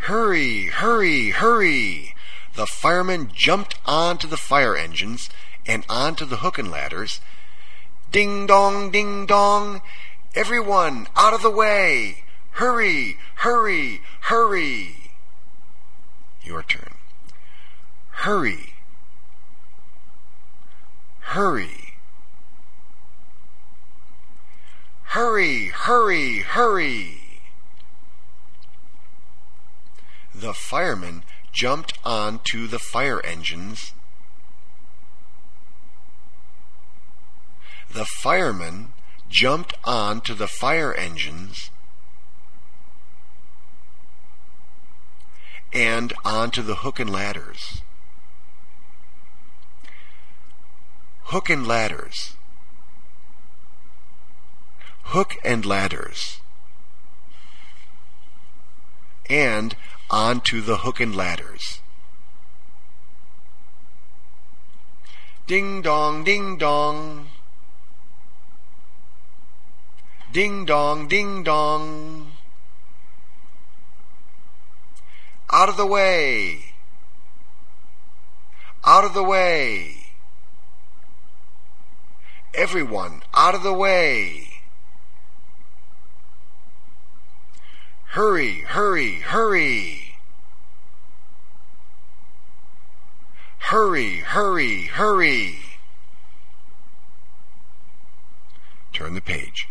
Hurry, hurry, hurry! The firemen jumped onto the fire engines and onto the hook and ladders. Ding dong, ding dong! Everyone, out of the way! Hurry, hurry, hurry! Your turn. Hurry, hurry, hurry, hurry, hurry! The firemen jumped onto the fire engines. The firemen jumped onto the fire engines and onto the hook and ladders. Hook and ladders. Hook and ladders. And onto the hook and ladders. Ding dong, ding dong. Ding dong, ding dong. Out of the way. Out of the way. Everyone, out of the way. Hurry, hurry, hurry. Hurry, hurry, hurry. Turn the page.